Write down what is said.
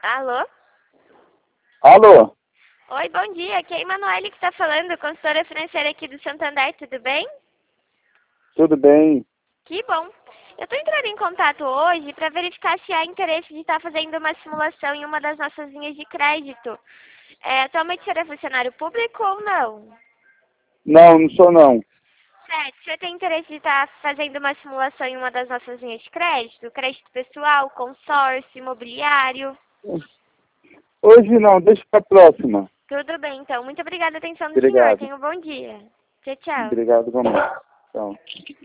Alô? Alô, Oi, bom dia. Aqui é a Emanuele que está falando, consultora financeira aqui do Santander, tudo bem? tudo bem? Que bom. Eu estou entrando em contato hoje para verificar se há interesse de estar fazendo uma simulação em uma das nossas linhas de crédito. Atualmente você é funcionário público ou não? Não, não sou não. Certo. Você tem interesse de estar fazendo uma simulação em uma das nossas linhas de crédito? Crédito pessoal, consórcio, imobiliário? Hoje não, deixa pra próxima. Tudo bem, então. Muito obrigada pela atenção do senhor. Obrigado. Tenha um bom dia. Tchau, tchau. Obrigado, vamos. Tchau.